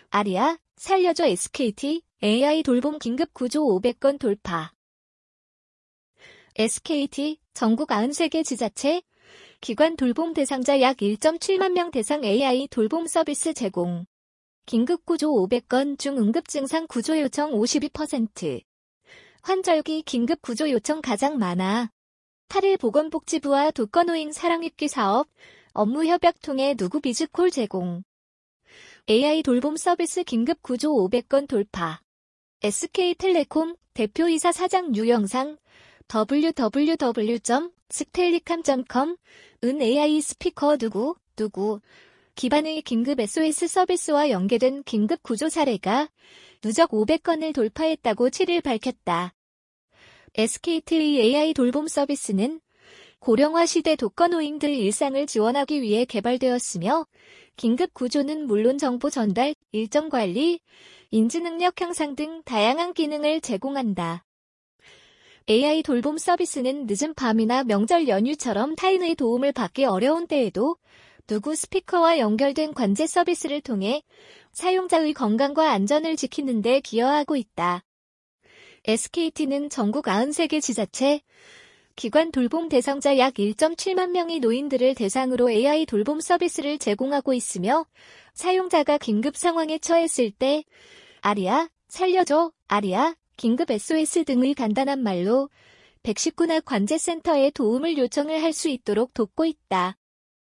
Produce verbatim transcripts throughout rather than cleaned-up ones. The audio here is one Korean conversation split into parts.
아리아, 살려줘 에스케이티, 에이아이 돌봄 긴급 구조 오백 건 돌파. 에스케이티, 전국 구십삼 개 지자체, 기관 돌봄 대상자 약 일 점 칠만 명 대상 에이아이 돌봄 서비스 제공. 긴급 구조 오백 건 중 응급 증상 구조 요청 오십이 퍼센트. 환절기 긴급 구조 요청 가장 많아. 팔 일 보건복지부와 독거노인 사랑입기 사업, 업무 협약 통해 누구 비즈콜 제공. 에이아이 돌봄 서비스 긴급 구조 오백 건 돌파. 에스케이텔레콤 대표이사 사장 유영상, 더블유 더블유 더블유 점 스텔리캄 점 컴, 은 에이아이 스피커 누구, 누구, 기반의 긴급 에스오에스 서비스와 연계된 긴급 구조 사례가 누적 오백 건을 돌파했다고 칠 일 밝혔다. 에스케이티의 에이아이 돌봄 서비스는 고령화 시대 독거노인들 일상을 지원하기 위해 개발되었으며 긴급 구조는 물론 정보 전달, 일정 관리, 인지능력 향상 등 다양한 기능을 제공한다. 에이아이 돌봄 서비스는 늦은 밤이나 명절 연휴처럼 타인의 도움을 받기 어려운 때에도 누구 스피커와 연결된 관제 서비스를 통해 사용자의 건강과 안전을 지키는 데 기여하고 있다. 에스케이티는 전국 구십삼 개 지자체, 기관 돌봄 대상자 약 일 점 칠만 명의 노인들을 대상으로 에이아이 돌봄 서비스를 제공하고 있으며 사용자가 긴급 상황에 처했을 때 아리아, 살려줘, 아리아, 긴급 에스오에스 등의 간단한 말로 백십구 나 관제센터에 도움을 요청을 할 수 있도록 돕고 있다.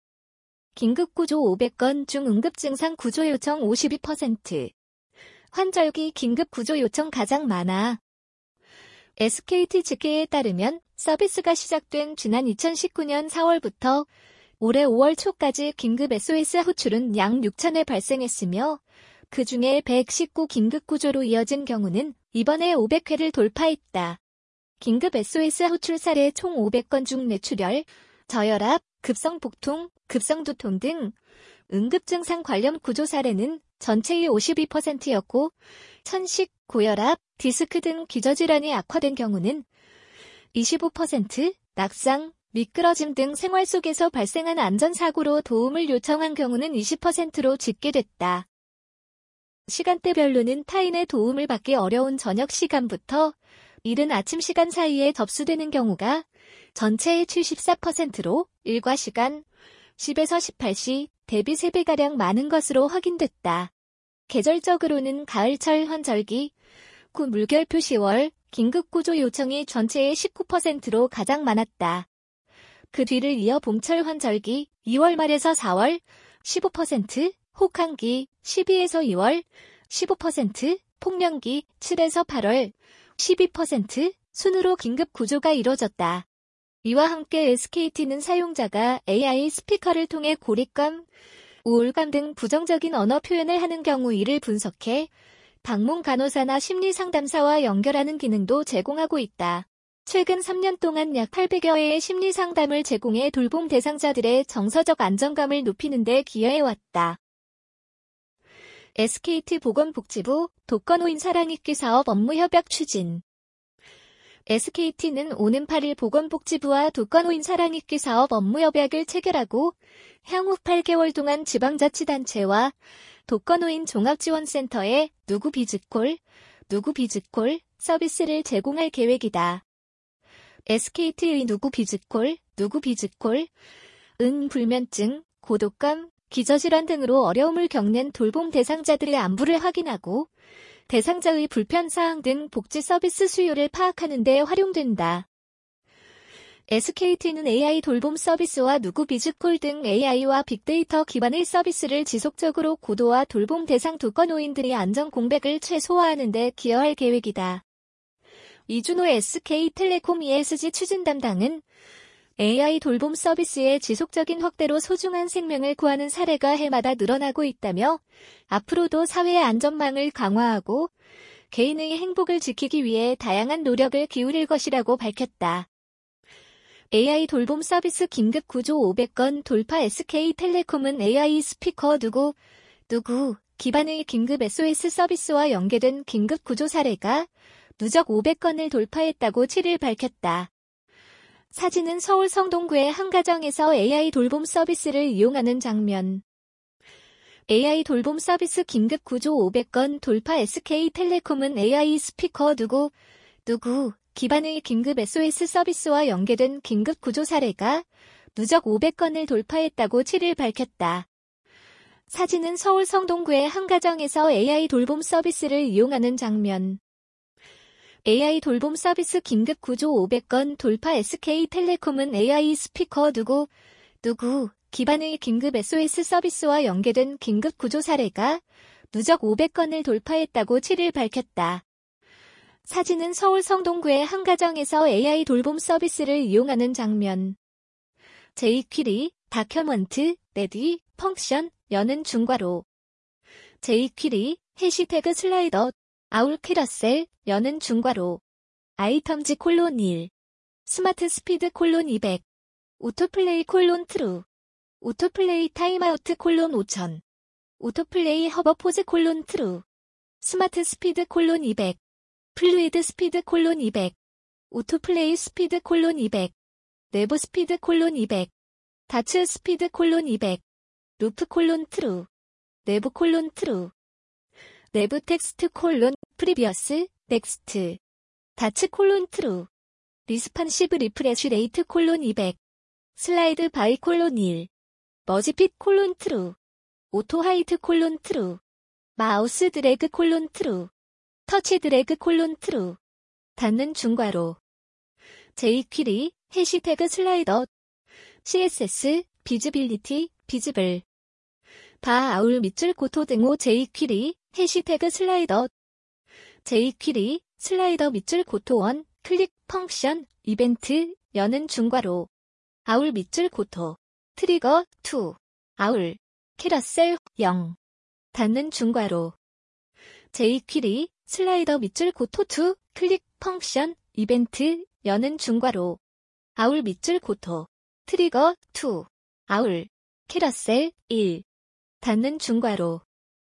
긴급구조 오백 건 중 응급증상 구조 요청 오십이 퍼센트. 환절기 긴급구조 요청 가장 많아. 에스케이티 집계에 따르면 서비스가 시작된 지난 이천십구 년 사월부터 올해 오월 초까지 긴급 에스오에스 호출은 약 육천 회 발생했으며 그중에 백십구 긴급구조로 이어진 경우는 이번에 오백 회를 돌파했다. 긴급 에스오에스 호출 사례 총 오백 건 중 뇌출혈, 저혈압, 급성복통, 급성두통 등 응급증상 관련 구조 사례는 전체의 오십이 퍼센트였고 천식, 고혈압, 디스크 등 기저질환이 악화된 경우는 이십오 퍼센트, 낙상, 미끄러짐 등 생활 속에서 발생한 안전사고로 도움을 요청한 경우는 이십 퍼센트로 집계됐다. 시간대별로는 타인의 도움을 받기 어려운 저녁 시간부터 이른 아침 시간 사이에 접수되는 경우가 전체의 칠십사 퍼센트로 일과 시간, 십에서 십팔 시 대비 세 배가량 많은 것으로 확인됐다. 계절적으로는 가을철 환절기, 구 물결표 시월, 긴급구조 요청이 전체의 십구 퍼센트로 가장 많았다. 그 뒤를 이어 봄철 환절기, 이월 말에서 사월, 십오 퍼센트, 혹한기, 십이에서 이월, 십오 퍼센트, 폭염기, 칠에서 팔월, 십이 퍼센트, 순으로 긴급 구조가 이뤄졌다. 이와 함께 에스케이티는 사용자가 에이아이 스피커를 통해 고립감, 우울감 등 부정적인 언어 표현을 하는 경우 이를 분석해 방문 간호사나 심리상담사와 연결하는 기능도 제공하고 있다. 최근 삼 년 동안 약 팔백여 회의 심리상담을 제공해 돌봄 대상자들의 정서적 안정감을 높이는 데 기여해왔다. 에스케이티 보건복지부 독거노인 사랑입기 사업 업무 협약 추진. 에스케이티는 오는 팔 일 보건복지부와 독거노인 사랑입기 사업 업무 협약을 체결하고 향후 팔 개월 동안 지방자치단체와 독거노인 종합지원센터에 누구 비즈콜, 누구 비즈콜 서비스를 제공할 계획이다. 에스케이티의 누구 비즈콜, 누구 비즈콜, 은 불면증, 고독감, 기저질환 등으로 어려움을 겪는 돌봄 대상자들의 안부를 확인하고 대상자의 불편사항 등 복지 서비스 수요를 파악하는 데 활용된다. 에스케이티는 에이아이 돌봄 서비스와 누구 비즈콜 등 에이아이와 빅데이터 기반의 서비스를 지속적으로 고도화 돌봄 대상 독거노인들의 안전 공백을 최소화하는 데 기여할 계획이다. 이준호 에스케이텔레콤 이에스지 추진 담당은 에이아이 돌봄 서비스의 지속적인 확대로 소중한 생명을 구하는 사례가 해마다 늘어나고 있다며 앞으로도 사회의 안전망을 강화하고 개인의 행복을 지키기 위해 다양한 노력을 기울일 것이라고 밝혔다. 에이아이 돌봄 서비스 긴급 구조 오백 건 돌파 에스케이텔레콤은 에이아이 스피커 누구, 누구 기반의 긴급 에스오에스 서비스와 연계된 긴급 구조 사례가 누적 오백 건을 돌파했다고 칠 일 밝혔다. 사진은 서울 성동구의 한 가정에서 에이아이 돌봄 서비스를 이용하는 장면. 에이아이 돌봄 서비스 긴급 구조 오백 건 돌파. 에스케이텔레콤은 에이아이 스피커 누구, 누구 기반의 긴급 에스오에스 서비스와 연계된 긴급 구조 사례가 누적 오백 건을 돌파했다고 칠일 밝혔다. 사진은 서울 성동구의 한 가정에서 에이아이 돌봄 서비스를 이용하는 장면. 에이아이 돌봄 서비스 긴급 구조 오백 건 돌파. 에스케이텔레콤은 에이아이 스피커 누구, 누구 기반의 긴급 에스오에스 서비스와 연계된 긴급 구조 사례가 누적 오백 건을 돌파했다고 칠일 밝혔다. 사진은 서울 성동구의 한 가정에서 에이아이 돌봄 서비스를 이용하는 장면. 제이퀴리, 다큐먼트, 레디, 펑션, 여는 중괄호. 제이퀴리, 해시태그 슬라이더, 아울 캐러셀, 여는 중괄호. 아이템즈 콜론 일. 스마트 스피드 콜론 이백. 오토플레이 콜론 트루. 오토플레이 타임아우트 콜론 오천. 오토플레이 허버포즈 콜론 트루. 스마트 스피드 콜론 이백. 플루이드 스피드 콜론 이백. 오토플레이 스피드 콜론 이백. 내부 스피드 콜론 이백. 다츠 스피드 콜론 이백. 루프 콜론 트루. 내부 콜론 트루. 내부 텍스트 콜론 프리비어스 넥스트. 다츠 콜론 트루. 리스판시브 리프레쉬 레이트 콜론 이백. 슬라이드 바이 콜론 일. 머지핏 콜론 트루. 오토 하이트 콜론 트루. 마우스 드래그 콜론 트루. 터치 드래그 콜론 트루. 닫는 중괄호. 제이퀴리, 해시태그 슬라이더. 씨에스에스, 비즈빌리티, 비즈블. 바 아울 밑줄 고토 등호. 제이퀴리, 해시태그 슬라이더. 제이퀴리, 슬라이더 밑줄 고토 원, 클릭, 펑션, 이벤트, 여는 중괄호. 아울 밑줄 고토. 트리거, 이. 아울. 캐러셀, 영. 닫는 중괄호. 제이퀴리, 슬라이더 밑줄 고토 이, 클릭, 펑션, 이벤트, 여는 중괄호. 아울 밑줄 고토. 트리거, 이. 아울. 캐러셀, 일. 닫는 중괄호.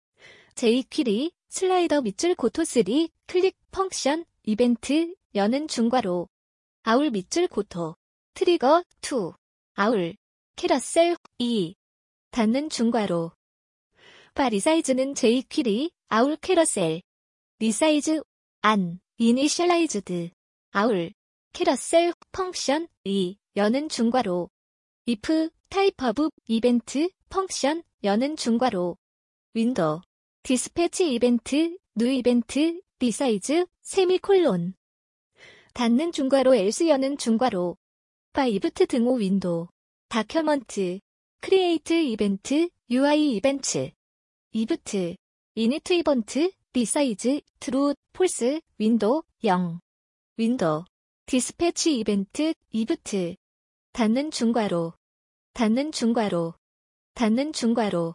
제이퀴리, 슬라이더 밑줄 고토 삼, 클릭, 펑션, 이벤트, 여는 중괄호. 아울 밑줄 고토. 트리거, 이. 아울. 캐러셀, 이. 닫는 중괄호. 바 리사이즈는 제이퀴리, 아울 캐러셀. 리사이즈, 안, 이니셜라이즈드. 아울. 캐러셀, 펑션, 이. 여는 중괄호. if, 타입 오브, 이벤트, 펑션, 여는 중괄호. 윈도우. 디스패치 이벤트, 뉴 이벤트, 리사이즈, 세미콜론. 닫는 중괄호. else 여는 중괄호. 바 이브트 등호 윈도우. 다큐먼트. 크리에이트 이벤트, 유아이 이벤트. 이브트. 이니트 이벤트, 리사이즈, 트루, 폴스, 윈도우, 영. 윈도우. 디스패치 이벤트, 이브트. 닫는 중괄호. 닫는 중괄호. 닫는 중괄호.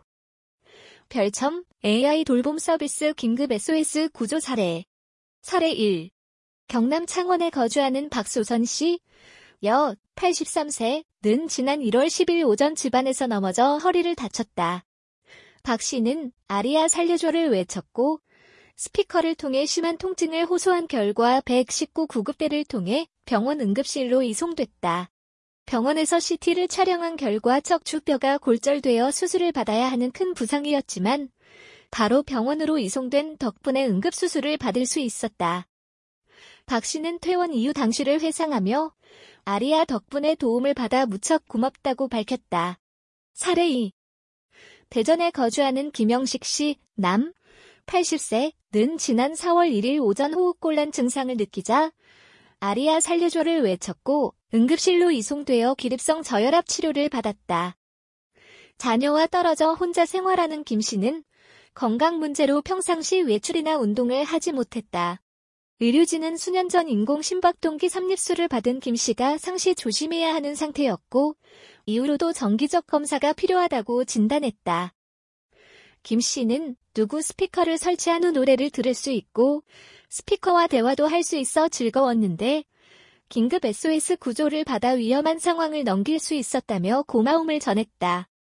별첨, 에이아이 돌봄 서비스 긴급 에스오에스 구조 사례. 사례 일. 경남 창원에 거주하는 박소선 씨, 여, 팔십삼 세는 지난 일월 십일 오전 집안에서 넘어져 허리를 다쳤다. 박 씨는 아리아 살려줘를 외쳤고 스피커를 통해 심한 통증을 호소한 결과 백십구 구급대를 통해 병원 응급실로 이송됐다. 병원에서 씨티를 촬영한 결과 척추뼈가 골절되어 수술을 받아야 하는 큰 부상이었지만 바로 병원으로 이송된 덕분에 응급수술을 받을 수 있었다. 박 씨는 퇴원 이후 당시를 회상하며 아리아 덕분에 도움을 받아 무척 고맙다고 밝혔다. 사례 이. 대전에 거주하는 김영식 씨, 남, 팔십 세는 지난 사월 일일 오전 호흡곤란 증상을 느끼자 아리아 살려줘를 외쳤고 응급실로 이송되어 기립성 저혈압 치료를 받았다. 자녀와 떨어져 혼자 생활하는 김 씨는 건강 문제로 평상시 외출이나 운동을 하지 못했다. 의료진은 수년 전 인공 심박동기 삼립술을 받은 김 씨가 상시 조심해야 하는 상태였고 이후로도 정기적 검사가 필요하다고 진단했다. 김 씨는 누구 스피커를 설치한 후 노래를 들을 수 있고 스피커와 대화도 할 수 있어 즐거웠는데 긴급 에스오에스 구조를 받아 위험한 상황을 넘길 수 있었다며 고마움을 전했다.